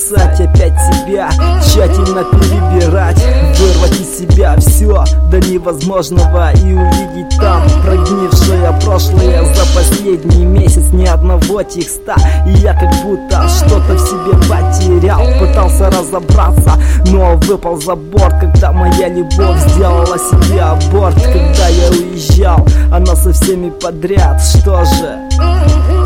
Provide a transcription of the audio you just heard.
описать опять себя, тщательно перебирать, вырвать из себя все до невозможного и увидеть там прогнившее прошлое. За последний месяц ни одного текста, и я как будто что-то в себе потерял. Пытался разобраться, но выпал за борт, когда моя любовь сделала себе аборт. Когда я уезжал, она со всеми подряд. Что же?